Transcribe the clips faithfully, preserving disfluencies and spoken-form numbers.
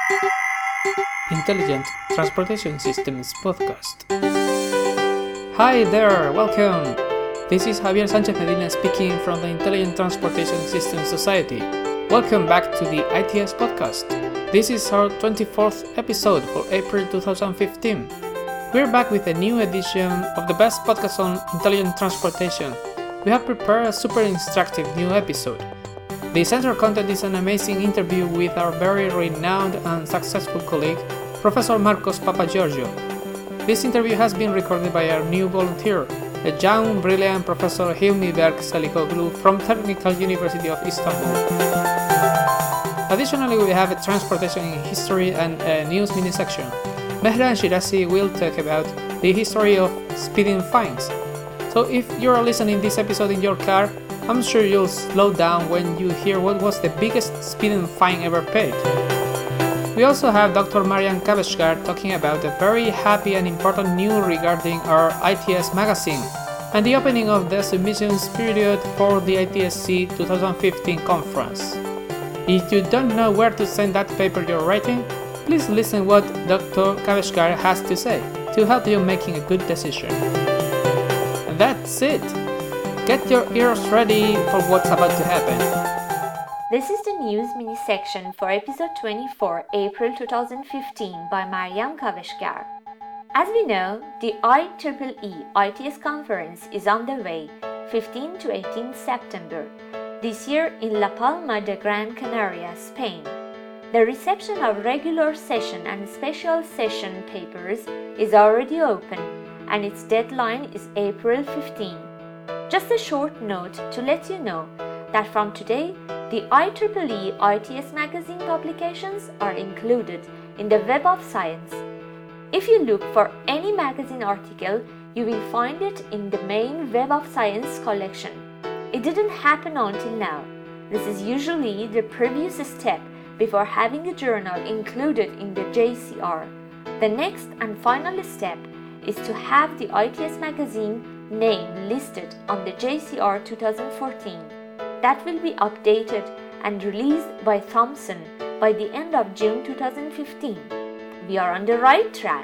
Intelligent Transportation Systems Podcast. Hi there, welcome! This is Javier Sanchez Medina speaking from the Intelligent Transportation Systems Society. Welcome back to the I T S Podcast. This is our twenty-fourth episode for April twenty fifteen. We're back with a new edition of the best podcast on intelligent transportation. We have prepared a super instructive new episode. The central content is an amazing interview with our very renowned and successful colleague, Professor Marcos Papageorgiou. This interview has been recorded by our new volunteer, a young, brilliant Professor Hilmi Berk Salikoglu from Technical University of Istanbul. Additionally, we have a transportation in history and a news mini section. Mehran Shirazi will talk about the history of speeding fines. So if you're listening this episode in your car, I'm sure you'll slow down when you hear what was the biggest speeding fine ever paid. We also have Doctor Marian Kaveshkar talking about a very happy and important news regarding our I T S magazine and the opening of the submissions period for the I T S C twenty fifteen conference. If you don't know where to send that paper you're writing, please listen what Doctor Kaveshkar has to say to help you making a good decision. And that's it! Get your ears ready for what's about to happen. This is the news mini section for episode twenty-four, April twenty fifteen by Marian Kaveshkar. As we know, the I E E E I T S conference is on the way, fifteenth to eighteenth September, this year in La Palma de Gran Canaria, Spain. The reception of regular session and special session papers is already open, and its deadline is April fifteenth. Just a short note to let you know that from today, the I E E E I T S magazine publications are included in the Web of Science. If you look for any magazine article, you will find it in the main Web of Science collection. It didn't happen until now. This is usually the previous step before having a journal included in the J C R. The next and final step is to have the I T S magazine name listed on the J C R twenty fourteen. That will be updated and released by Thomson by the end of June twenty fifteen. We are on the right track.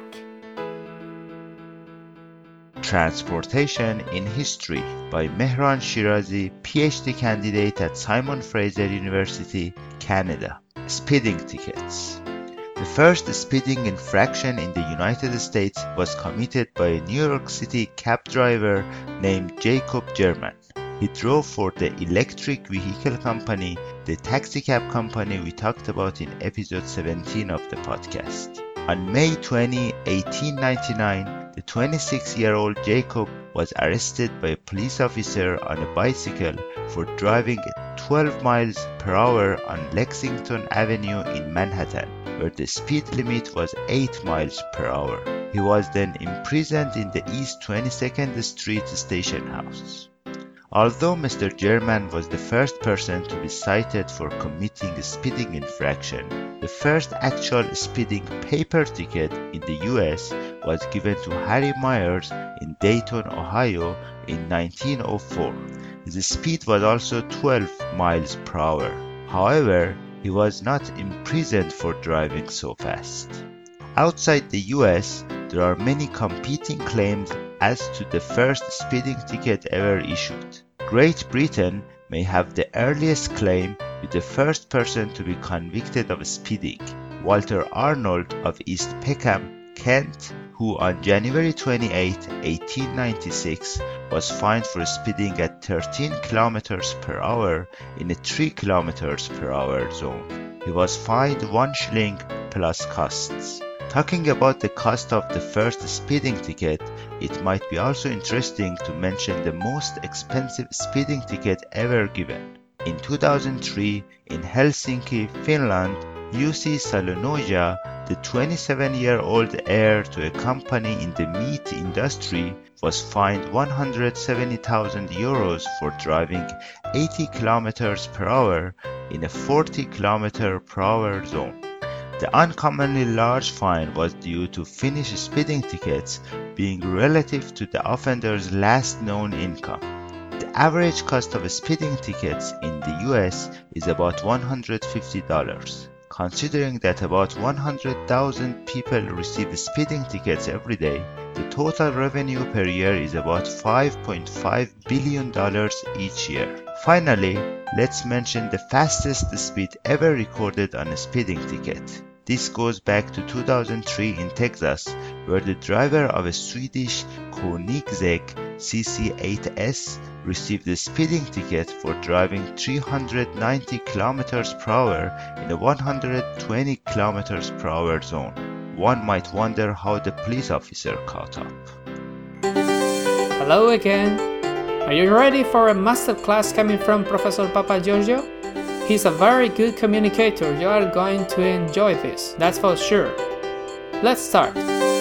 Transportation in History by Mehran Shirazi, PhD candidate at Simon Fraser University, Canada. Speeding tickets. The first speeding infraction in the United States was committed by a New York City cab driver named Jacob German. He drove for the electric vehicle company, the taxi cab company we talked about in episode seventeen of the podcast. On May twentieth, eighteen ninety-nine, the twenty-six-year-old Jacob was arrested by a police officer on a bicycle for driving at twelve miles per hour on Lexington Avenue in Manhattan, where the speed limit was eight miles per hour. He was then imprisoned in the East twenty-second Street station house. Although Mister German was the first person to be cited for committing a speeding infraction, the first actual speeding paper ticket in the U S was given to Harry Myers in Dayton, Ohio in nineteen oh four. His speed was also twelve miles per hour. However, he was not imprisoned for driving so fast. Outside the U S, there are many competing claims as to the first speeding ticket ever issued. Great Britain may have the earliest claim with the first person to be convicted of speeding, Walter Arnold of East Peckham, Kent, who on January twenty-eighth, eighteen ninety-six was fined for speeding at thirteen kilometers per hour in a three kilometers per hour zone. He was fined one shilling plus costs. Talking about the cost of the first speeding ticket, it might be also interesting to mention the most expensive speeding ticket ever given. In two thousand three, in Helsinki, Finland, Jussi Salonoja, the twenty-seven-year-old heir to a company in the meat industry, was fined one hundred seventy thousand euros for driving eighty kilometers per hour in a forty kilometers per hour zone. The uncommonly large fine was due to Finnish speeding tickets being relative to the offender's last known income. The average cost of speeding tickets in the U S is about one hundred fifty dollars. Considering that about one hundred thousand people receive speeding tickets every day, the total revenue per year is about five point five billion dollars each year. Finally, let's mention the fastest speed ever recorded on a speeding ticket. This goes back to two thousand three in Texas, where the driver of a Swedish Koenigsegg C C eight S received a speeding ticket for driving three hundred ninety kilometers per hour in a one hundred twenty kilometers per hour zone. One might wonder how the police officer caught up. Hello again. Are you ready for a masterclass coming from Professor Papageorgiou? He's a very good communicator. You are going to enjoy this, that's for sure. Let's start.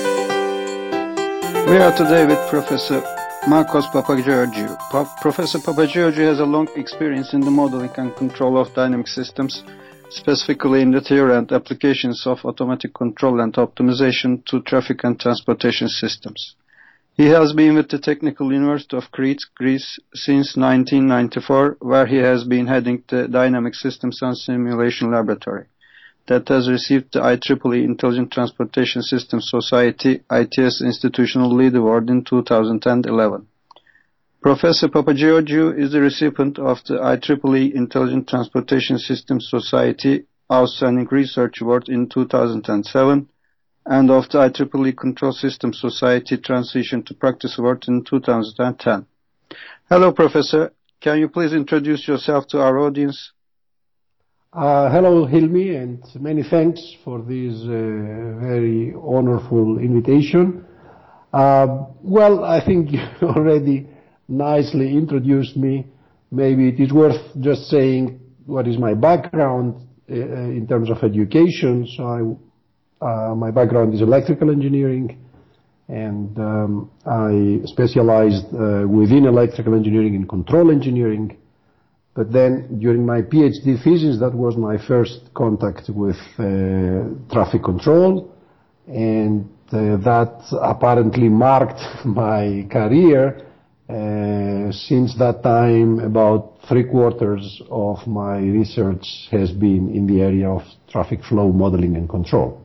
We are today with Professor Marcos Papageorgiou. Pa- Professor Papageorgiou has a long experience in the modeling and control of dynamic systems, specifically in the theory and applications of automatic control and optimization to traffic and transportation systems. He has been with the Technical University of Crete, Greece, since nineteen ninety-four, where he has been heading the Dynamic Systems and Simulation Laboratory that has received the I triple E Intelligent Transportation Systems Society I T S Institutional Lead Award in two thousand eleven. Professor Papageorgiou is the recipient of the I triple E Intelligent Transportation Systems Society Outstanding Research Award in two thousand seven and of the I triple E Control Systems Society Transition to Practice Award in two thousand ten. Hello, Professor. Can you please introduce yourself to our audience? Uh, hello, Hilmi, and many thanks for this uh, very honorful invitation. Uh, well, I think you already nicely introduced me. Maybe it is worth just saying what is my background uh, in terms of education. So I Uh, my background is electrical engineering, and um, I specialized uh, within electrical engineering in control engineering. But then during my PhD thesis, that was my first contact with uh, traffic control, and uh, that apparently marked my career. Uh, since that time, about three quarters of my research has been in the area of traffic flow modeling and control.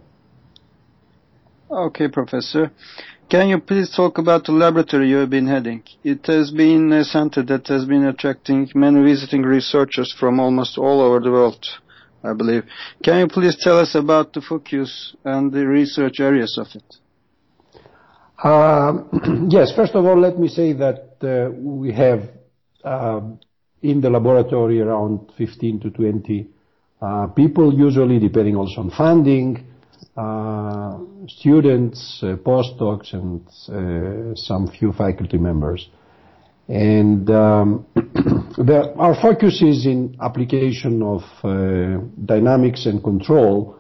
Okay, Professor. Can you please talk about the laboratory you have been heading? It has been a center that has been attracting many visiting researchers from almost all over the world, I believe. Can you please tell us about the focus and the research areas of it? Uh, yes, first of all, let me say that uh, we have uh, in the laboratory around fifteen to twenty uh, people, usually depending also on funding. Uh, students, uh, postdocs, and uh, some few faculty members. And um, the, our focus is in application of uh, dynamics and control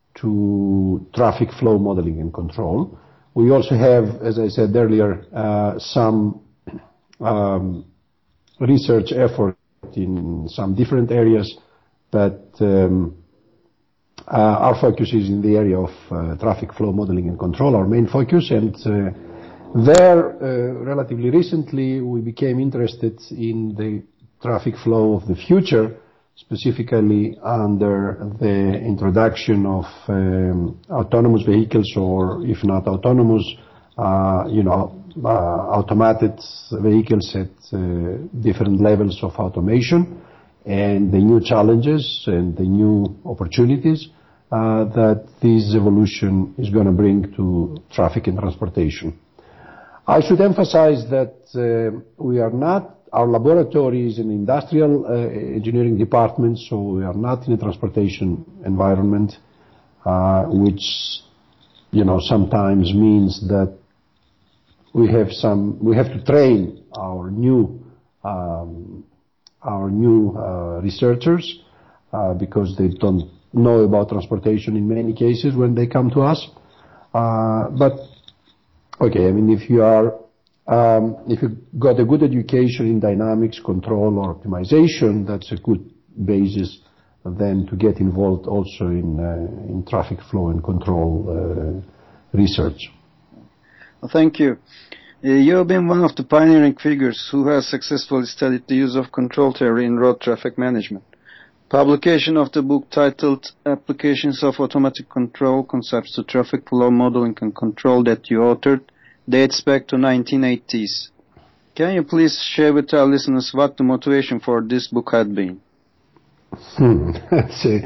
to traffic flow modeling and control. We also have, as I said earlier, uh, some um, research effort in some different areas, but um, Uh, our focus is in the area of uh, traffic flow modeling and control, our main focus, and uh, there, uh, relatively recently, we became interested in the traffic flow of the future, specifically under the introduction of um, autonomous vehicles, or if not autonomous, uh, you know, uh, automated vehicles at uh, different levels of automation, and the new challenges and the new opportunities uh, that this evolution is going to bring to traffic and transportation. I should emphasize that uh, we are not, our laboratory is an industrial uh, engineering department, so we are not in a transportation environment, uh, which, you know, sometimes means that we have some, we have to train our new um, our new uh, researchers uh, because they don't know about transportation in many cases when they come to us. Uh, but okay, I mean, if you are, um, if you got a good education in dynamics, control, or optimization, that's a good basis then to get involved also in uh, in traffic flow and control uh, research. Well, thank you. Uh, you have been one of the pioneering figures who has successfully studied the use of control theory in road traffic management. Publication of the book titled Applications of Automatic Control Concepts to Traffic Flow Modeling and Control that you authored dates back to nineteen eighties. Can you please share with our listeners what the motivation for this book had been? Hmm. That's a,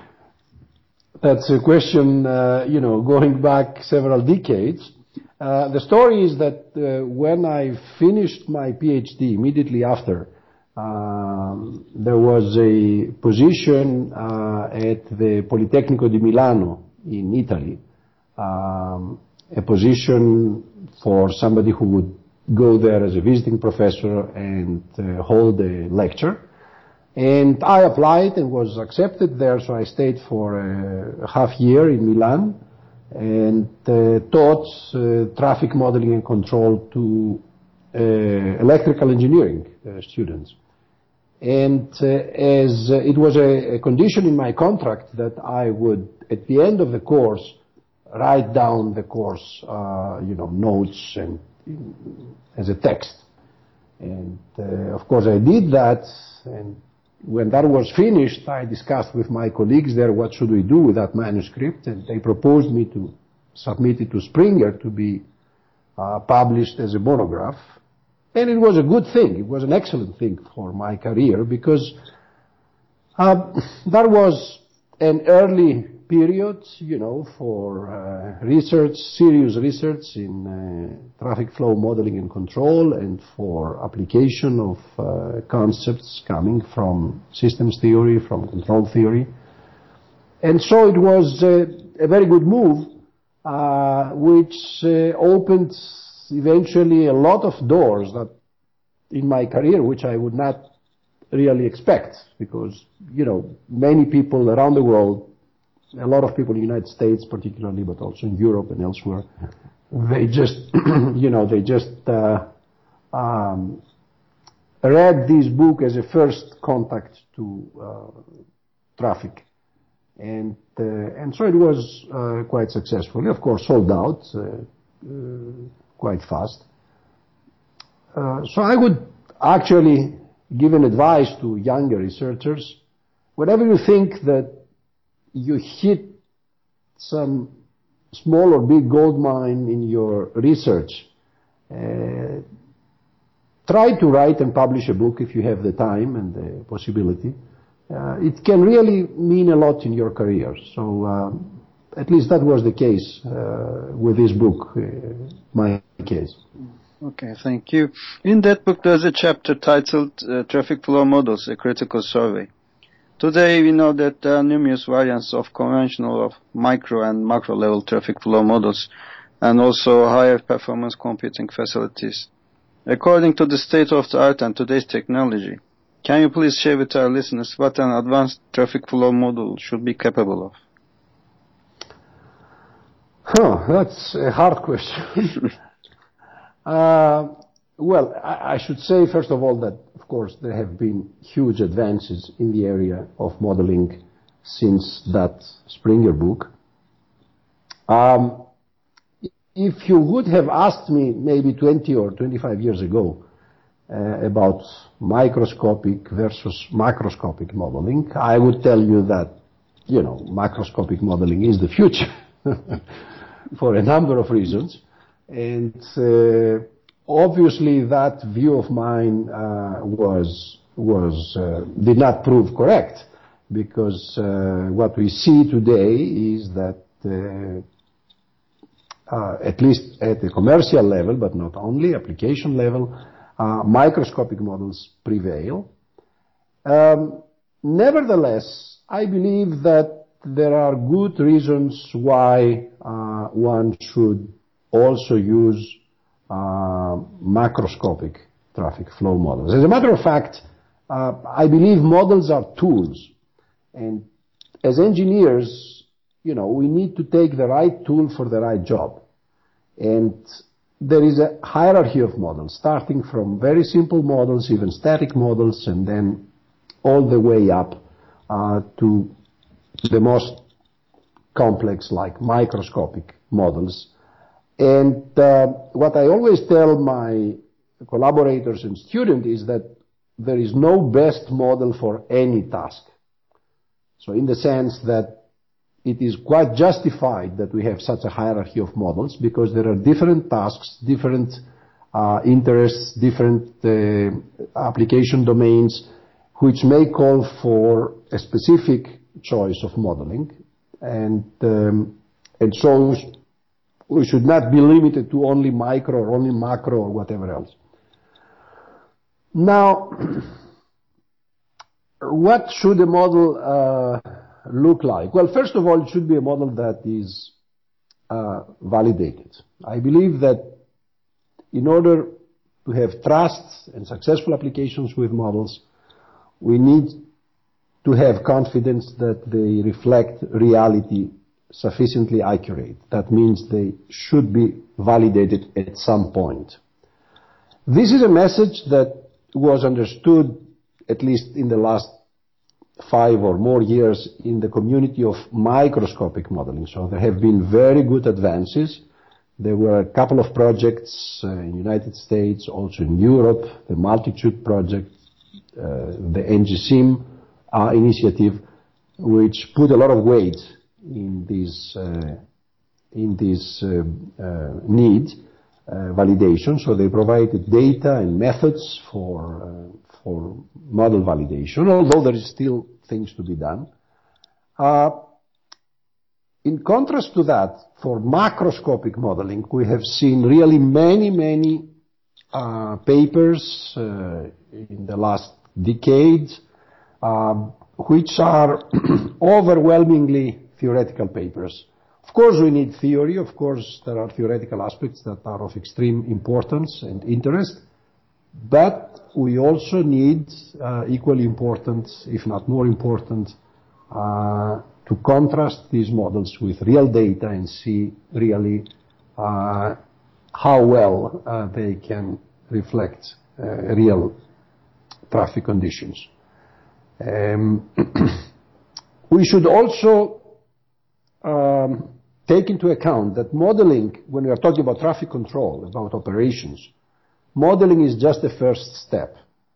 that's a question, uh, you know, going back several decades. Uh, the story is that uh, when I finished my PhD immediately after, um, there was a position uh, at the Politecnico di Milano in Italy, um, a position for somebody who would go there as a visiting professor and uh, hold a lecture. And I applied and was accepted there, so I stayed for a half year in Milan and uh, taught uh, traffic modeling and control to uh, electrical engineering uh, students. And uh, as uh, it was a, a condition in my contract that I would, at the end of the course, write down the course, uh, you know, notes and as a text. And uh, of course I did that, and when that was finished, I discussed with my colleagues there what should we do with that manuscript, and they proposed me to submit it to Springer to be uh, published as a monograph. And it was a good thing. It was an excellent thing for my career, because uh, that was an early period, you know, for uh, research, serious research in uh, traffic flow modeling and control, and for application of uh, concepts coming from systems theory, from control theory. And so it was uh, a very good move, uh, which uh, opened eventually a lot of doors that in my career, which I would not really expect, because, you know, many people around the world, a lot of people in the United States particularly, but also in Europe and elsewhere, they just, you know, they just uh, um, read this book as a first contact to uh, traffic. And, uh, and so it was uh, quite successful. Of course, sold out uh, uh, quite fast. Uh, so I would actually give an advice to younger researchers: whenever you think that you hit some small or big gold mine in your research, uh, try to write and publish a book if you have the time and the possibility. Uh, it can really mean a lot in your career. So um, at least that was the case uh, with this book, uh, my case. Okay, thank you. In that book there's a chapter titled uh, Traffic Flow Models, a Critical Survey. Today we know that there are numerous variants of conventional of micro and macro level traffic flow models, and also higher performance computing facilities. According to the state of the art and today's technology, can you please share with our listeners what an advanced traffic flow model should be capable of? Huh, that's a hard question. uh, well, I, I should say first of all that, of course, there have been huge advances in the area of modeling since that Springer book. Um, if you would have asked me maybe twenty or twenty-five years ago uh, about microscopic versus macroscopic modeling, I would tell you that, you know, macroscopic modeling is the future for a number of reasons. And uh, obviously that view of mine uh, was, was, uh, did not prove correct, because uh, what we see today is that uh, uh, at least at the commercial level, but not only, application level, uh, microscopic models prevail. Um, nevertheless, I believe that there are good reasons why uh, one should also use uh, macroscopic traffic flow models. As a matter of fact, uh, I believe models are tools, and as engineers, you know, we need to take the right tool for the right job. And there is a hierarchy of models, starting from very simple models, even static models, and then all the way up uh, to the most complex, like microscopic models. And uh, what I always tell my collaborators and students is that there is no best model for any task. So in the sense that it is quite justified that we have such a hierarchy of models, because there are different tasks, different uh, interests, different uh, application domains, which may call for a specific choice of modeling. And, um, and so we should not be limited to only micro or only macro or whatever else. Now, what should a model uh, look like? Well, first of all, it should be a model that is uh, validated. I believe that in order to have trust and successful applications with models, we need to have confidence that they reflect reality sufficiently accurate. That means they should be validated at some point. This is a message that was understood, at least in the last five or more years, in the community of microscopic modeling. So there have been very good advances. There were a couple of projects uh, in the United States, also in Europe, the Multitude project, uh, the N G S I M uh, initiative, which put a lot of weight in this, uh, in this uh, uh, need, uh, validation. So they provided data and methods for, uh, for model validation, although there is still things to be done. Uh, in contrast to that, for macroscopic modeling, we have seen really many, many uh, papers uh, in the last decade, uh, which are overwhelmingly theoretical papers. Of course, we need theory. Of course, there are theoretical aspects that are of extreme importance and interest. But we also need uh, equally important, if not more important, uh, to contrast these models with real data and see really uh, how well uh, they can reflect uh, real traffic conditions. Um, we should also um, take into account that modeling, when we are talking about traffic control, about operations, modeling is just the first step.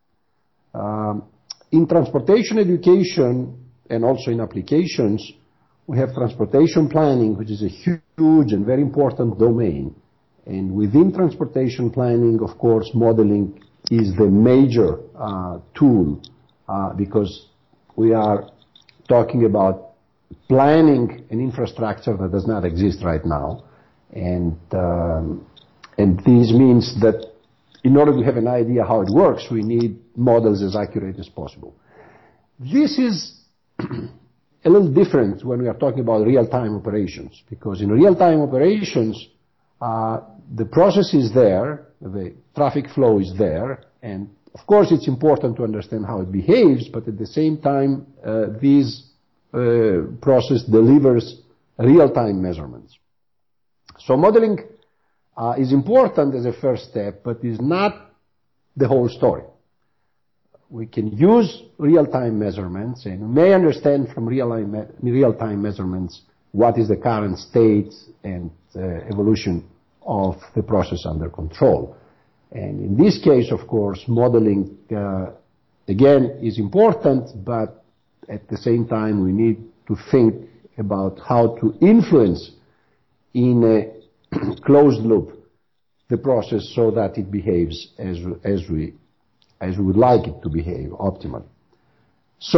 Um, in transportation education and also in applications, we have transportation planning, which is a huge and very important domain. And within transportation planning, of course, modeling is the major uh, tool uh, because we are talking about planning an infrastructure that does not exist right now. And, um, and this means that in order to have an idea how it works, we need models as accurate as possible. This is a little different when we are talking about real-time operations, because in real-time operations, uh, the process is there, the traffic flow is there, and of course it's important to understand how it behaves, but at the same time, uh, this uh, process delivers real-time measurements. So modeling Uh, is important as a first step, but is not the whole story. We can use real-time measurements and may understand from real-time real-time measurements what is the current state and uh, evolution of the process under control. And in this case, of course, modeling, uh, again, is important, but at the same time, we need to think about how to influence in a closed loop the process so that it behaves as, as, we, as we would like it to behave optimally. So,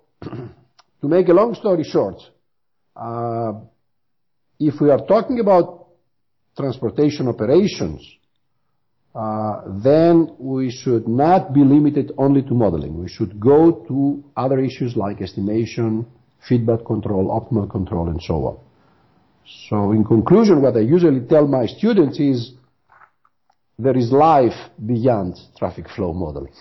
to make a long story short, uh, if we are talking about transportation operations, uh, then we should not be limited only to modeling. We should go to other issues like estimation, feedback control, optimal control, and so on. So in conclusion, what I usually tell my students is there is life beyond traffic flow modeling.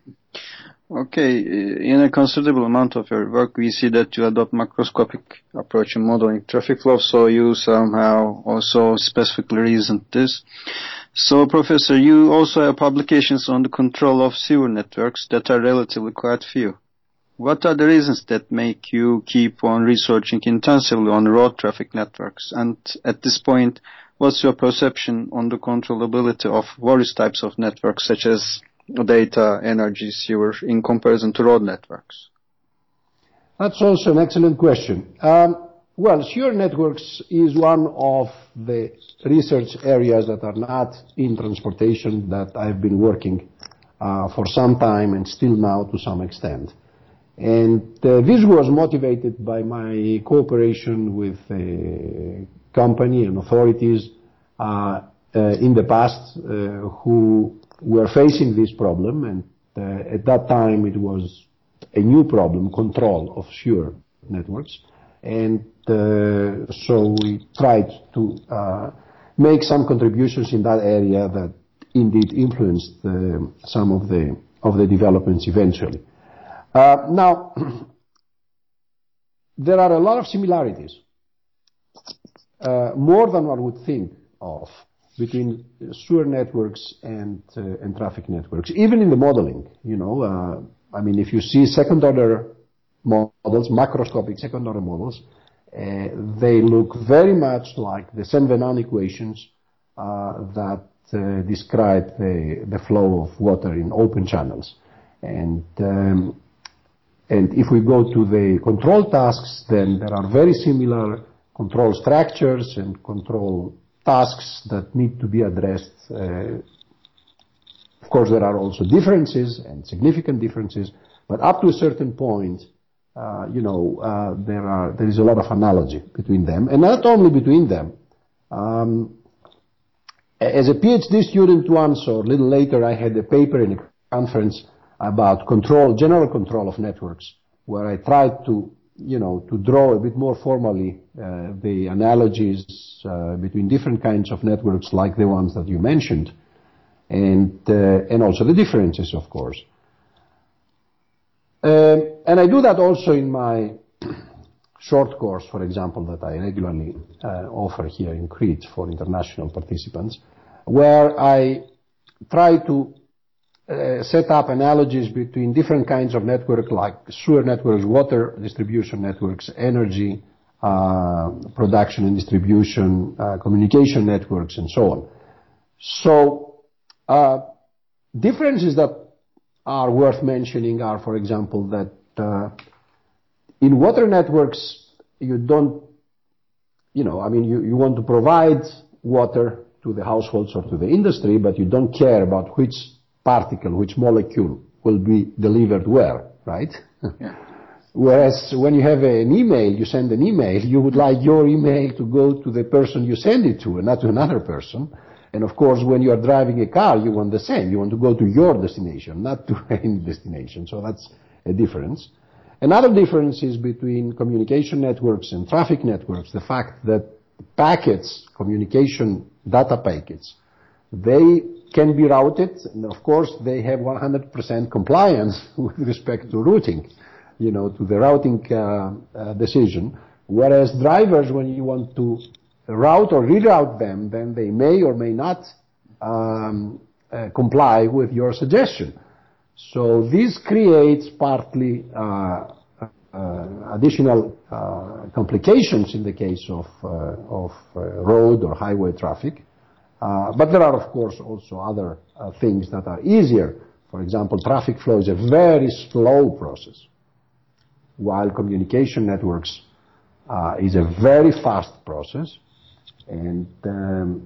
Okay, in a considerable amount of your work, we see that you adopt macroscopic approach in modeling traffic flow, so you somehow also specifically reasoned this. So, Professor, you also have publications on the control of sewer networks that are relatively quite few. What are the reasons that make you keep on researching intensively on road traffic networks? And at this point, what's your perception on the controllability of various types of networks, such as data, energy, sewer, in comparison to road networks? That's also an excellent question. Um, well, sewer networks is one of the research areas that are not in transportation that I've been working uh, for some time and still now to some extent. And uh, this was motivated by my cooperation with a company and authorities uh, uh, in the past uh, who were facing this problem, and uh, at that time it was a new problem, control of sewer networks. And uh, so we tried to uh, make some contributions in that area that indeed influenced uh, some of the, of the developments eventually. Uh, now, there are a lot of similarities, uh, more than one would think of, between sewer networks and, uh, and traffic networks, even in the modeling. You know, uh, I mean, if you see second-order models, macroscopic second-order models, uh, they look very much like the Saint-Venant equations uh, that uh, describe the, the flow of water in open channels. And um, And if we go to the control tasks, then there are very similar control structures and control tasks that need to be addressed. Uh, of course, there are also differences and significant differences, but up to a certain point, uh, you know, uh, there are there is a lot of analogy between them, and not only between them. Um, as a PhD student once, or a little later, I had a paper in a conference about control, general control of networks, where I tried to, you know, to draw a bit more formally uh, the analogies uh, between different kinds of networks like the ones that you mentioned, and uh, and also the differences, of course. Um, and I do that also in my short course, for example, that I regularly uh, offer here in Crete for international participants, where I try to Uh, set up analogies between different kinds of network, like sewer networks, water distribution networks, energy uh, production and distribution, uh, communication networks, and so on. So uh, differences that are worth mentioning are, for example, that uh, in water networks you don't, you know, I mean, you, you want to provide water to the households or to the industry, but you don't care about which particle, which molecule will be delivered where, right? Yeah. Whereas when you have an email, you send an email, you would like your email to go to the person you send it to and not to another person. And of course, when you are driving a car, you want the same. You want to go to your destination, not to any destination. So that's a difference. Another difference is between communication networks and traffic networks, the fact that packets, communication data packets, they can be routed, and of course they have one hundred percent compliance with respect to routing, you know, to the routing uh, uh, decision, whereas drivers, when you want to route or reroute them, then they may or may not um, uh, comply with your suggestion. So this creates partly uh, uh, additional uh, complications in the case of, uh, of uh, road or highway traffic. Uh, but there are, of course, also other uh, things that are easier. For example, traffic flow is a very slow process, while communication networks uh, is a very fast process. And, um,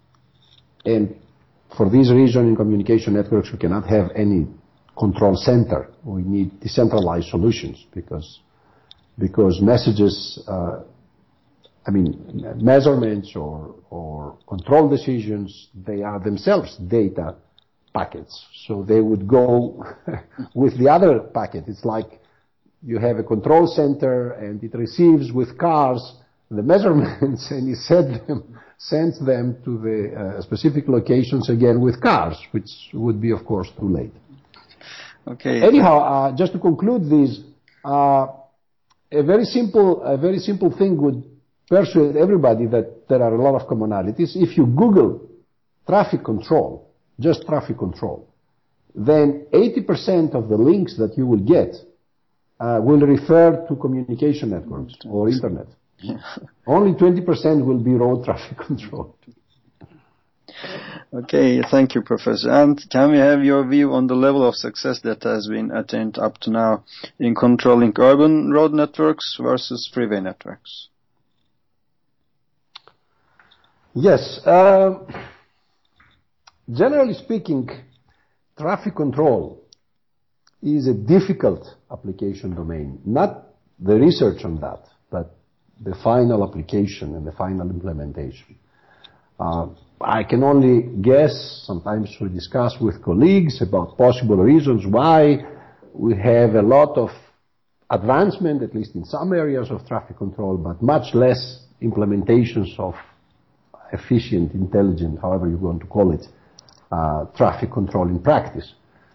and for this reason, in communication networks, we cannot have any control center. We need decentralized solutions because, because messages uh, I mean, measurements or, or control decisions, they are themselves data packets. So they would go with the other packet. It's like you have a control center and it receives with cars the measurements and it send them, sends them to the uh, specific locations again with cars, which would be, of course, too late. Okay. Anyhow, uh, just to conclude this, uh, a very simple, a very simple thing would persuade everybody that there are a lot of commonalities. If you Google traffic control, just traffic control, then eighty percent of the links that you will get uh, will refer to communication networks or internet. Yeah. Only twenty percent will be road traffic control. Okay, thank you, Professor. And can we have your view on the level of success that has been attained up to now in controlling urban road networks versus freeway networks? Yes. Uh, generally speaking, traffic control is a difficult application domain. Not the research on that, but the final application and the final implementation. Uh, I can only guess, sometimes we discuss with colleagues about possible reasons why we have a lot of advancement, at least in some areas of traffic control, but much less implementations of efficient, intelligent, however you want to call it, uh, traffic control in practice.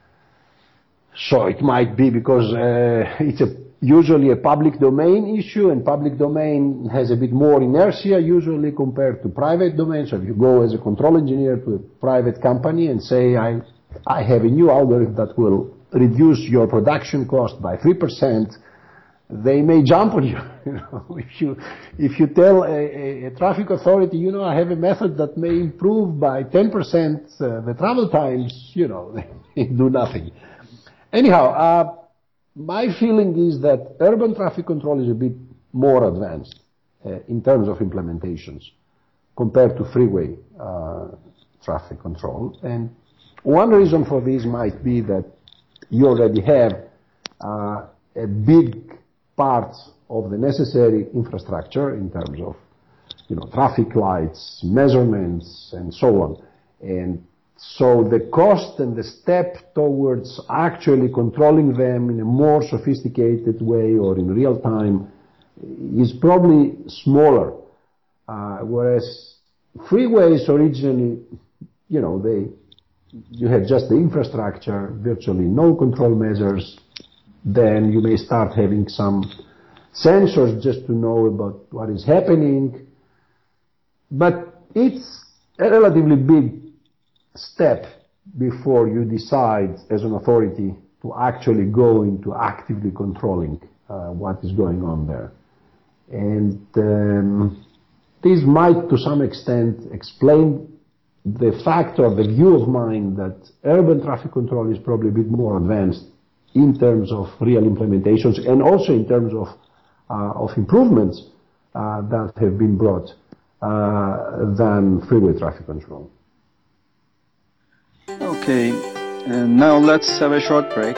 So it might be because uh, it's a usually a public domain issue, and public domain has a bit more inertia usually compared to private domain. So if you go as a control engineer to a private company and say, I, I have a new algorithm that will reduce your production cost by three percent, they may jump on you. You know, if you, if you tell a, a, a traffic authority, you know, I have a method that may improve by ten percent uh, the travel times, you know, they do nothing. Anyhow, uh, my feeling is that urban traffic control is a bit more advanced uh, in terms of implementations compared to freeway uh, traffic control. And one reason for this might be that you already have uh, a big part of the necessary infrastructure in terms of, you know, traffic lights, measurements, and so on. And so the cost and the step towards actually controlling them in a more sophisticated way or in real time is probably smaller. Uh, whereas freeways originally, you know, they, you have just the infrastructure, virtually no control measures, then you may start having some sensors just to know about what is happening. But it's a relatively big step before you decide as an authority to actually go into actively controlling uh, what is going on there. And um, this might to some extent explain the fact or the view of mine that urban traffic control is probably a bit more advanced in terms of real implementations and also in terms of, uh, of improvements uh, that have been brought uh, than freeway traffic control. Okay, and now let's have a short break.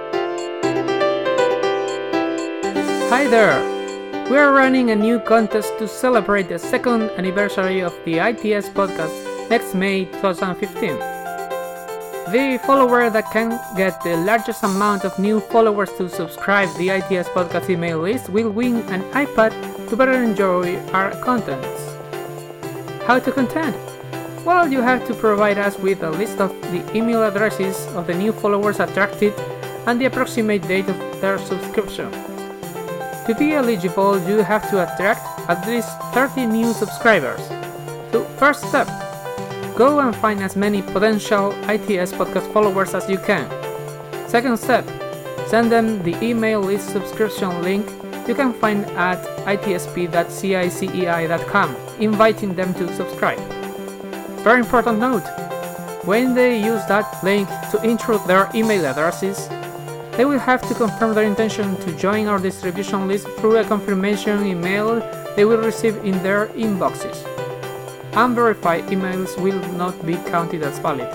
Hi there! We are running a new contest to celebrate the second anniversary of the I T S podcast next May twenty fifteen. The follower that can get the largest amount of new followers to subscribe the I T S podcast email list will win an iPad to better enjoy our contents. How to contest? Well, you have to provide us with a list of the email addresses of the new followers attracted and the approximate date of their subscription. To be eligible, you have to attract at least thirty new subscribers. So, first step, go and find as many potential I T S podcast followers as you can. Second step, send them the email list subscription link you can find at I T S P dot C I C E I dot com, inviting them to subscribe. Very important note, when they use that link to intro their email addresses, they will have to confirm their intention to join our distribution list through a confirmation email they will receive in their inboxes. Unverified emails will not be counted as valid.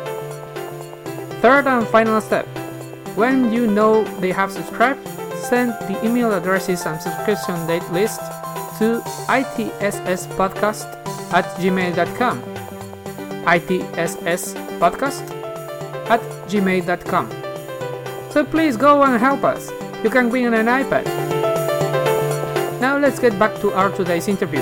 Third and final step, when you know they have subscribed, send the email addresses and subscription date list to I T S S podcast at gmail dot com. I T S S podcast at gmail dot com. So please go and help us. You can win an iPad. Now let's get back to our today's interview.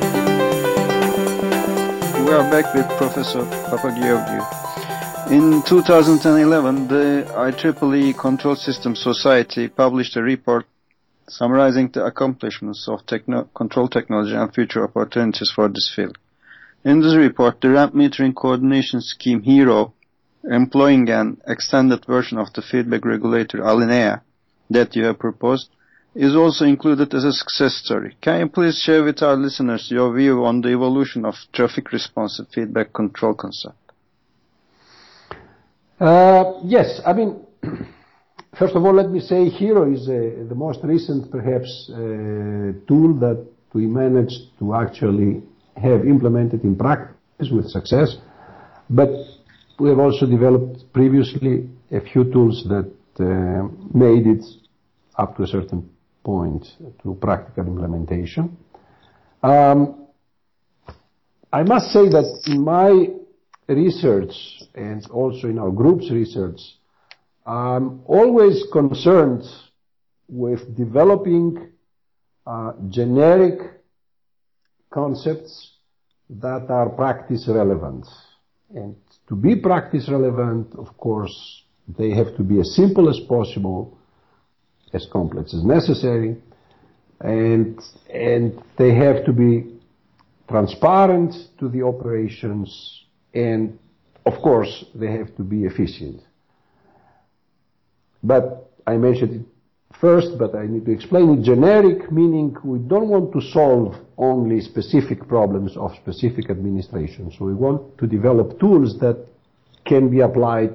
We are back with Professor Papageorgiou. In two thousand eleven, the I triple E Control Systems Society published a report summarizing the accomplishments of techno- control technology and future opportunities for this field. In this report, the ramp metering coordination scheme HERO, employing an extended version of the feedback regulator Alinea that you have proposed, is also included as a success story. Can you please share with our listeners your view on the evolution of traffic responsive feedback control concept? Uh, yes, I mean, first of all, let me say HERO is uh, the most recent, perhaps, uh, tool that we managed to actually have implemented in practice with success. But we have also developed previously a few tools that uh, made it up to a certain point to practical implementation. Um, I must say that in my research and also in our group's research, I'm always concerned with developing uh, generic concepts that are practice relevant. And to be practice relevant, of course, they have to be as simple as possible, as complex as necessary, and, and they have to be transparent to the operations, and of course they have to be efficient. But I mentioned it first, but I need to explain it. Generic meaning we don't want to solve only specific problems of specific administration. So we want to develop tools that can be applied,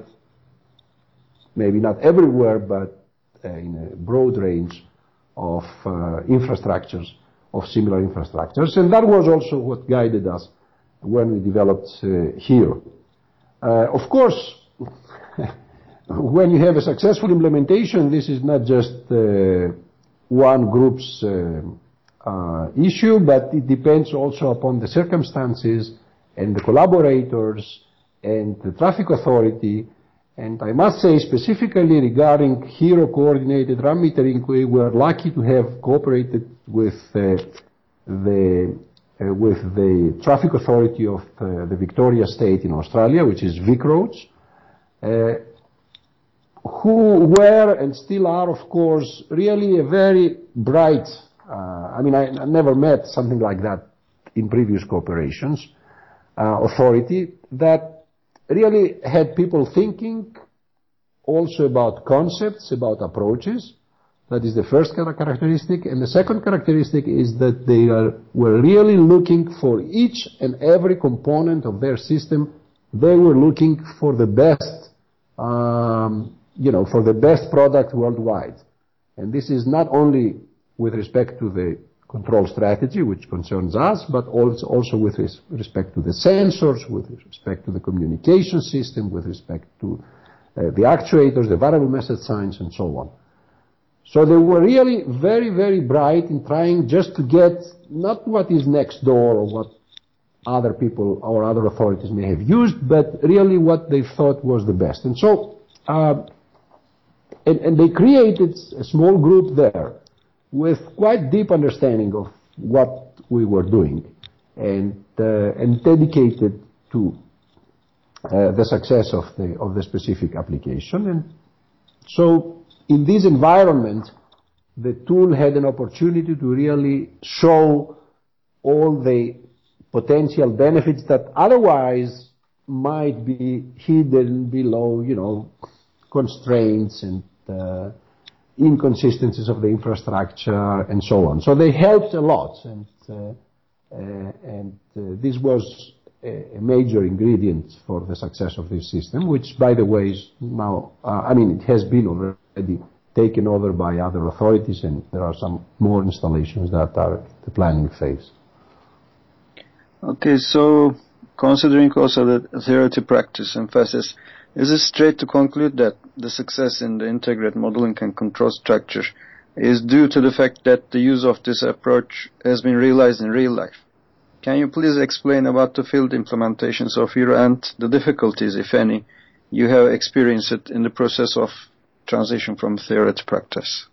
maybe not everywhere, but uh, in a broad range of uh, infrastructures, of similar infrastructures. And that was also what guided us when we developed uh, HERO. Uh, of course, when you have a successful implementation, this is not just uh, one group's uh, uh, issue, but it depends also upon the circumstances and the collaborators and the traffic authority. And I must say specifically regarding HERO coordinated RAM metering, we were lucky to have cooperated with uh, the uh, with the traffic authority of uh, the Victoria State in Australia, which is VicRoads, uh, who were and still are, of course, really a very bright, uh, I mean, I, I never met something like that in previous cooperations, uh, authority that really had people thinking also about concepts, about approaches. That is the first characteristic. And the second characteristic is that they are, were really looking for each and every component of their system. They were looking for the best, um, you know, for the best product worldwide. And this is not only with respect to the control strategy, which concerns us, but also, also with res respect to the sensors, with respect to the communication system, with respect to uh, the actuators, the variable message signs, and so on. So they were really very, very bright in trying just to get not what is next door or what other people or other authorities may have used, but really what they thought was the best. And so, uh, and, and they created a small group there with quite deep understanding of what we were doing and, uh, and dedicated to uh, the success of the, of the specific application. And so in this environment, the tool had an opportunity to really show all the potential benefits that otherwise might be hidden below, you know, constraints and uh, inconsistencies of the infrastructure and so on. So they helped a lot, and uh, uh, and uh, this was a, a major ingredient for the success of this system, which, by the way, is now, uh, I mean, it has been already taken over by other authorities, and there are some more installations that are in the planning phase. Okay, so considering also the theory to practice emphasis, is it straight to conclude that the success in the integrated modeling and control structure is due to the fact that the use of this approach has been realized in real life? Can you please explain about the field implementations of HERO and the difficulties, if any, you have experienced in the process of transition from theory to practice?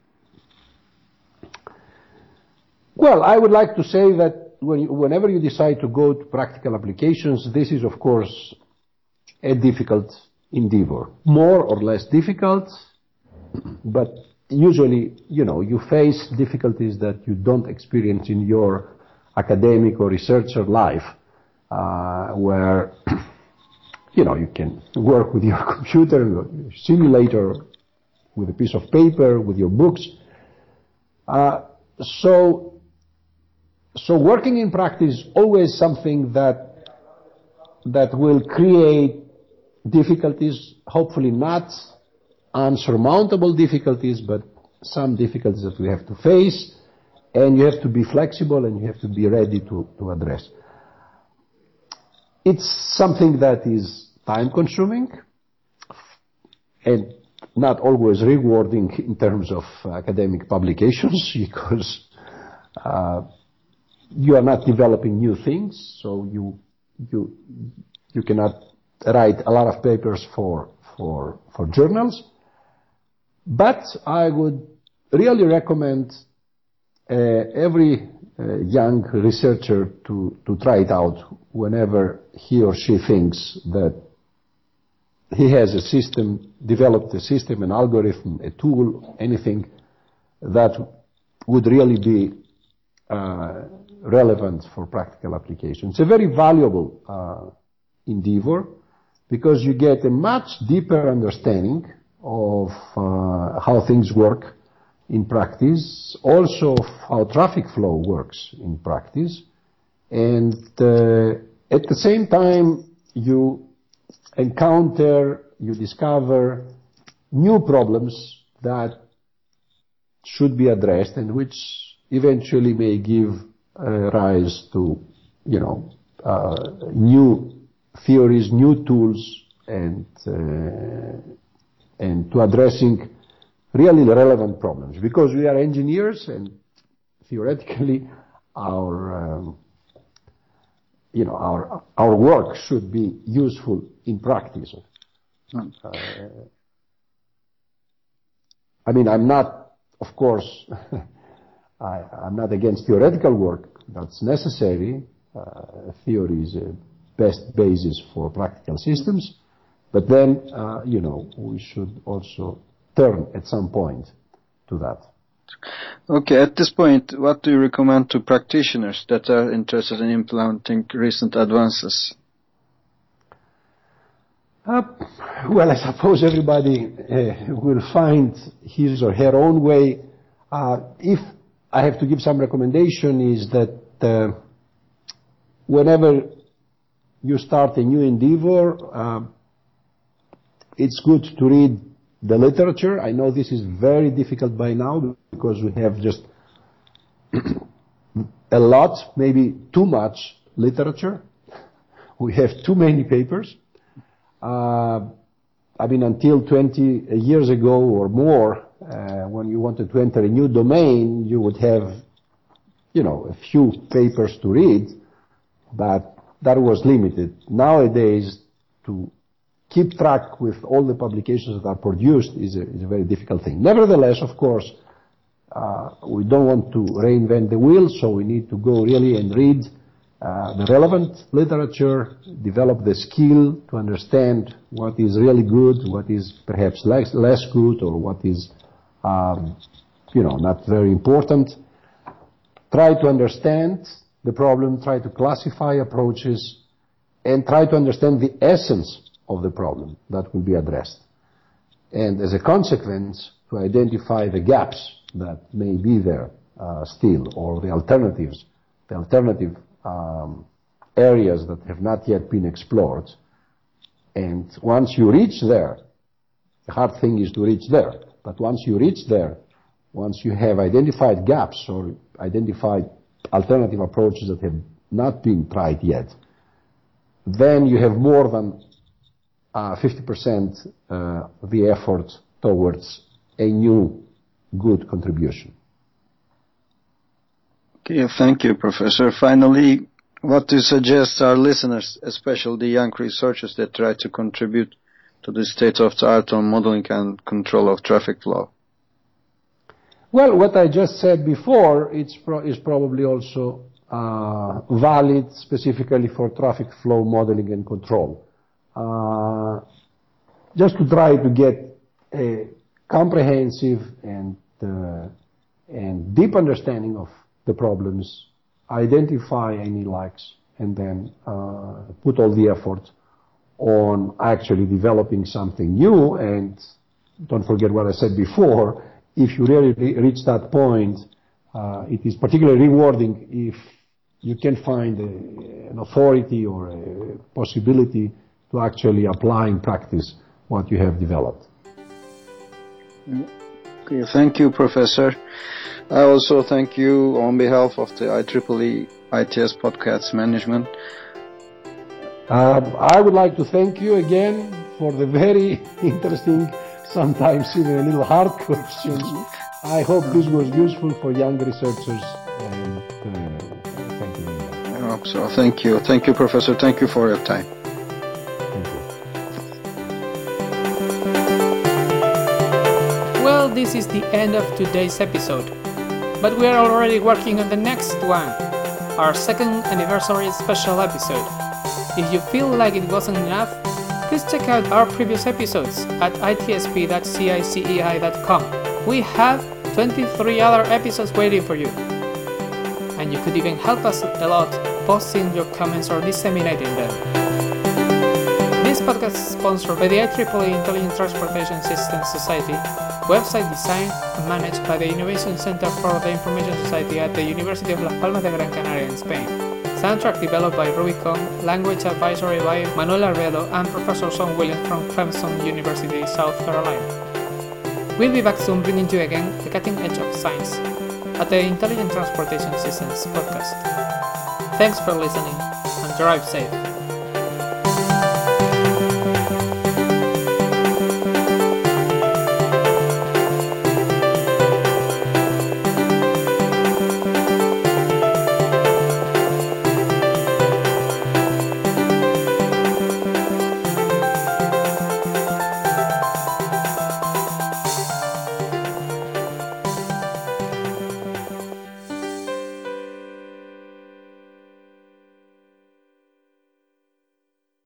Well, I would like to say that when you, whenever you decide to go to practical applications, this is, of course, a difficult endeavor. More or less difficult, but usually, you know, you face difficulties that you don't experience in your academic or researcher life, uh, where, you know, you can work with your computer, your simulator, with a piece of paper, with your books. Uh, so, so working in practice is always something that, that will create difficulties, hopefully not unsurmountable difficulties, but some difficulties that we have to face, and you have to be flexible and you have to be ready to, to address. It's something that is time-consuming and not always rewarding in terms of academic publications, because uh, you are not developing new things, so you you you cannot write a lot of papers for for for journals. But I would really recommend uh, every uh, young researcher to to try it out whenever he or she thinks that he has a system, developed a system, an algorithm, a tool, anything that would really be uh, relevant for practical application. It's a very valuable uh, endeavor, because you get a much deeper understanding of uh, how things work in practice, also of how traffic flow works in practice, and uh, at the same time you encounter, you discover new problems that should be addressed and which eventually may give uh, rise to, you know, uh, new theories, new tools, and uh, and to addressing really relevant problems. Because we are engineers, and theoretically our um, you know, our our work should be useful in practice. Uh, I mean, I'm not, of course, I, I'm not against theoretical work. That's necessary. Uh, theory is a best basis for practical systems. But then, uh, you know, we should also turn at some point to that. Okay, at this point, what do you recommend to practitioners that are interested in implementing recent advances? Uh, well, I suppose everybody uh, will find his or her own way. Uh, if I have to give some recommendation, is that uh, whenever you start a new endeavor, uh, it's good to read the literature. I know this is very difficult by now because we have just a lot, maybe too much literature. We have too many papers. Uh, I mean, until twenty years ago or more, uh, when you wanted to enter a new domain, you would have, you know, a few papers to read, but that was limited. Nowadays, to keep track with all the publications that are produced is a, is a very difficult thing. Nevertheless, of course, uh, we don't want to reinvent the wheel, so we need to go really and read uh, the relevant literature, develop the skill to understand what is really good, what is perhaps less, less good, or what is, um, you know, not very important. Try to understand the problem, try to classify approaches, and try to understand the essence of the problem that will be addressed. And as a consequence, to identify the gaps that may be there uh, still, or the alternatives, the alternative um, areas that have not yet been explored. And once you reach there, the hard thing is to reach there, but once you reach there, once you have identified gaps or identified alternative approaches that have not been tried yet, then you have more than uh, fifty percent uh, the effort towards a new good contribution. Okay, thank you, Professor. Finally, what do you suggest our listeners, especially the young researchers that try to contribute to the state-of-the-art on modeling and control of traffic flow? Well, what I just said before it's pro is probably also uh, valid specifically for traffic flow modeling and control. Uh, just to try to get a comprehensive and uh, and deep understanding of the problems, identify any lacks, and then uh, put all the effort on actually developing something new. And don't forget what I said before, if you really reach that point, uh, it is particularly rewarding if you can find a, an authority or a possibility to actually apply in practice what you have developed. Okay, thank you, Professor. I also thank you on behalf of the I triple E I T S Podcast Management. Uh, I would like to thank you again for the very interesting, sometimes even a little hard questions. I hope this was useful for young researchers, and uh, thank you very much. I hope so. Thank you. Thank you, Professor. Thank you for your time. Thank you. Well, this is the end of today's episode, but we are already working on the next one, our second anniversary special episode. If you feel like it wasn't enough, please check out our previous episodes at I T S P dot cicei dot com. We have twenty-three other episodes waiting for you. And you could even help us a lot posting your comments or disseminating them. This podcast is sponsored by the I triple E Intelligent Transportation Systems Society, website designed and managed by the Innovation Center for the Information Society at the University of Las Palmas de Gran Canaria in Spain. Soundtrack developed by Rubicon, language advisory by Manuel Arbedo and Professor Sean Williams from Clemson University, South Carolina. We'll be back soon bringing you again the cutting edge of science at the Intelligent Transportation Systems podcast. Thanks for listening and drive safe.